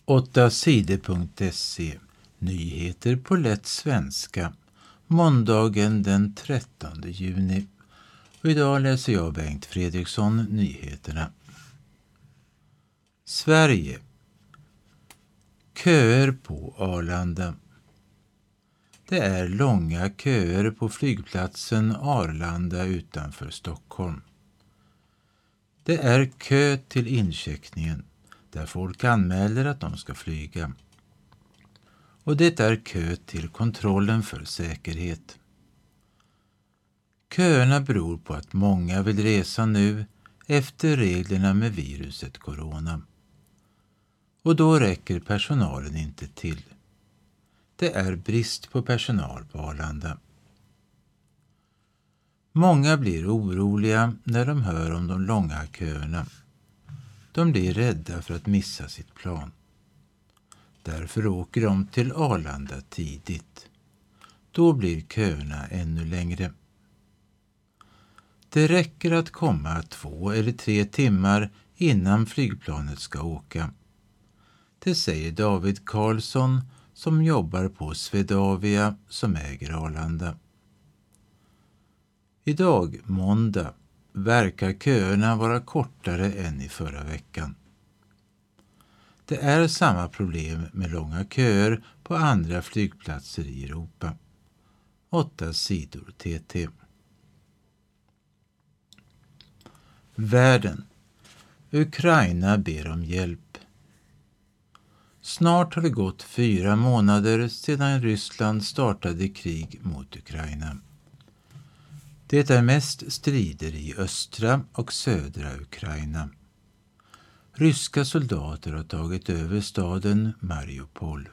8sidor.se. Nyheter på lätt svenska. Måndagen den 13 juni. Och idag läser jag Bengt Fredriksson nyheterna. Sverige. Köer på Arlanda. Det är långa köer på flygplatsen Arlanda utanför Stockholm. Det är kö till incheckningen där folk anmäler att de ska flyga. Och det är kö till kontrollen för säkerhet. Köerna beror på att många vill resa nu efter reglerna med viruset corona. Och då räcker personalen inte till. Det är brist på personal på Arlanda. Många blir oroliga när de hör om de långa köerna. De blir rädda för att missa sitt plan. Därför åker de till Arlanda tidigt. Då blir köerna ännu längre. Det räcker att komma 2 eller 3 timmar innan flygplanet ska åka. Det säger David Karlsson som jobbar på Swedavia som äger Arlanda. Idag, måndag, verkar köerna vara kortare än i förra veckan. Det är samma problem med långa köer på andra flygplatser i Europa. 8 sidor TT. Världen. Ukraina ber om hjälp. Snart har det gått 4 månader sedan Ryssland startade krig mot Ukraina. Det är mest strider i östra och södra Ukraina. Ryska soldater har tagit över staden Mariupol.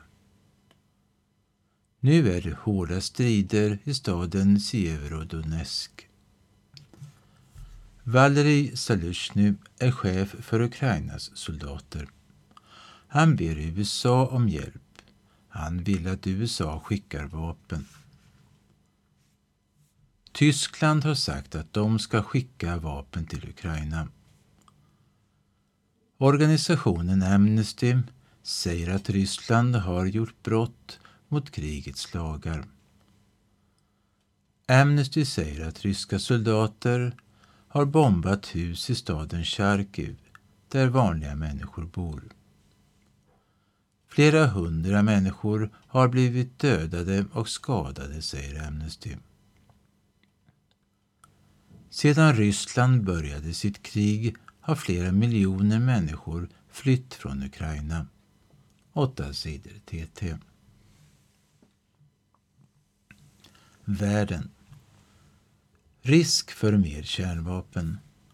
Nu är det hårda strider i staden Sieverodonetsk. Valerij Zaluzjny är chef för Ukrainas soldater. Han ber USA om hjälp. Han vill att USA skickar vapen. Tyskland har sagt att de ska skicka vapen till Ukraina. Organisationen Amnesty säger att Ryssland har gjort brott mot krigets lagar. Amnesty säger att ryska soldater har bombat hus i staden Charkiv där vanliga människor bor. Flera 100 människor har blivit dödade och skadade, säger Amnesty. Sedan Ryssland började sitt krig har flera miljoner människor flytt från Ukraina. 8 sidor TT. Världen. Risk för mer kärnvapen.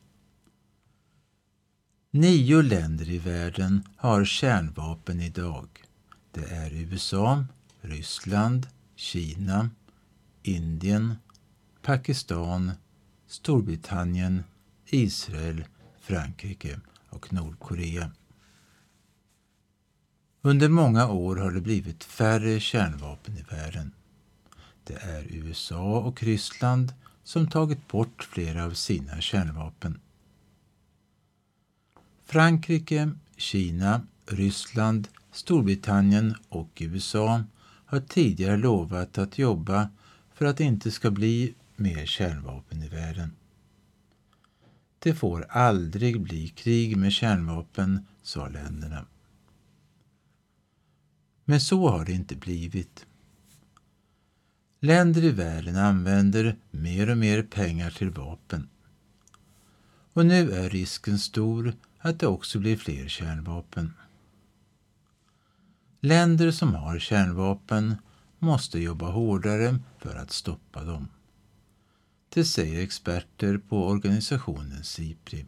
9 länder i världen har kärnvapen idag. Det är USA, Ryssland, Kina, Indien, Pakistan, Storbritannien, Israel, Frankrike och Nordkorea. Under många år har det blivit färre kärnvapen i världen. Det är USA och Ryssland som tagit bort flera av sina kärnvapen. Frankrike, Kina, Ryssland, Storbritannien och USA har tidigare lovat att jobba för att det inte ska bli mer kärnvapen i världen. Det får aldrig bli krig med kärnvapen, sa länderna. Men så har det inte blivit. Länder i världen använder mer och mer pengar till vapen. Och nu är risken stor att det också blir fler kärnvapen. Länder som har kärnvapen måste jobba hårdare för att stoppa dem. Det säger experter på organisationen SIPRI.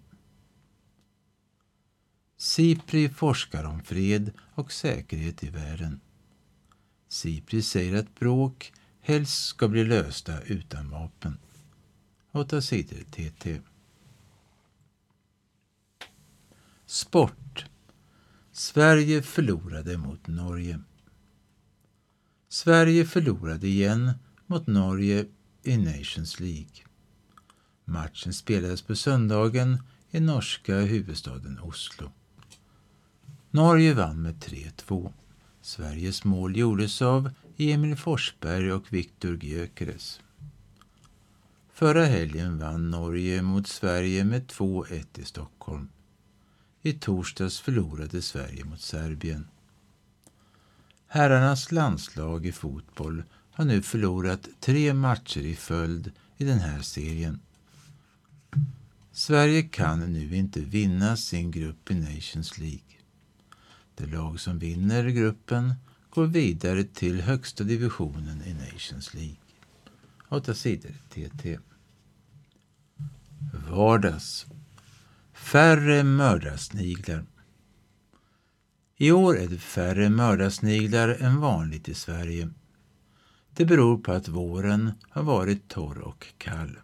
SIPRI forskar om fred och säkerhet i världen. SIPRI säger att bråk helst ska bli lösta utan vapen. 8 sidor TT. Sport. Sverige förlorade mot Norge. Sverige förlorade igen mot Norge i Nations League. Matchen spelades på söndagen i norska huvudstaden Oslo. Norge vann med 3-2. Sveriges mål gjordes av Emil Forsberg och Viktor Gyökeres. Förra helgen vann Norge mot Sverige med 2-1 i Stockholm. I torsdags förlorade Sverige mot Serbien. Herrarnas landslag i fotboll har nu förlorat 3 matcher i följd i den här serien. Sverige kan nu inte vinna sin grupp i Nations League. Det lag som vinner gruppen går vidare till högsta divisionen i Nations League. 8 sidor TT. Vardags. Färre mördarsniglar. I år är det färre mördarsniglar än vanligt i Sverige. Det beror på att våren har varit torr och kall.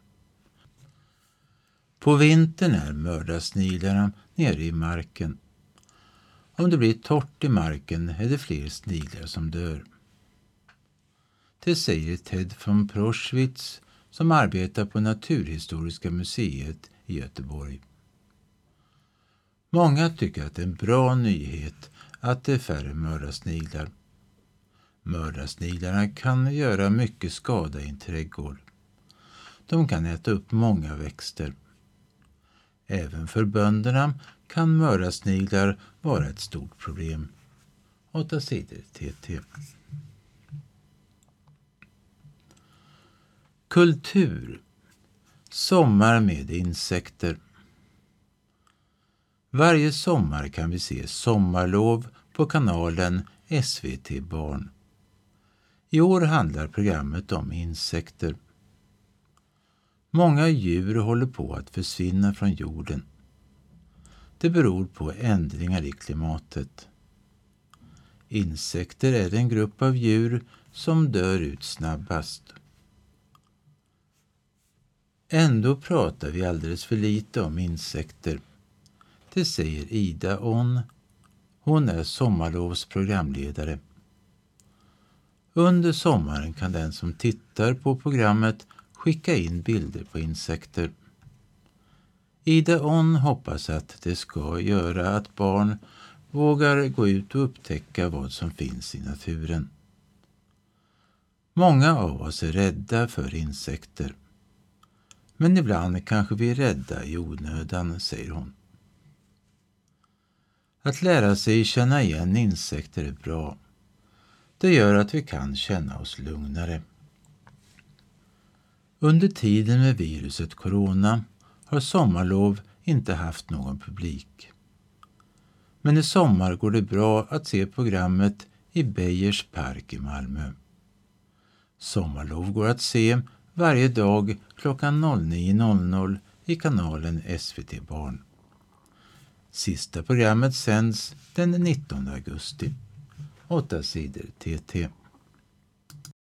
På vintern är mördarsniglarna nere i marken. Om det blir torrt i marken är det fler sniglar som dör. Det säger Ted von Proschwitz som arbetar på Naturhistoriska museet i Göteborg. Många tycker att det är en bra nyhet att det är färre mördarsniglar. Mördarsniglarna kan göra mycket skada i en trädgård. De kan äta upp många växter. Även för bönderna kan mördarsniglar vara ett stort problem. 8 sidor TT. Kultur. Sommar med insekter. Varje sommar kan vi se Sommarlov på kanalen SVT Barn. I år handlar programmet om insekter. Många djur håller på att försvinna från jorden. Det beror på ändringar i klimatet. Insekter är en grupp av djur som dör ut snabbast. Ändå pratar vi alldeles för lite om insekter. Det säger Ida On. Hon är Sommarlovs programledare. Under sommaren kan den som tittar på programmet skicka in bilder på insekter. Ida On hoppas att det ska göra att barn vågar gå ut och upptäcka vad som finns i naturen. Många av oss är rädda för insekter. Men ibland kanske vi är rädda i onödan, säger hon. Att lära sig känna igen insekter är bra. Det gör att vi kan känna oss lugnare. Under tiden med viruset corona har Sommarlov inte haft någon publik. Men i sommar går det bra att se programmet i Bejers park i Malmö. Sommarlov går att se varje dag klockan 09.00 i kanalen SVT Barn. Sista programmet sänds den 19 augusti. 8 sidor TT.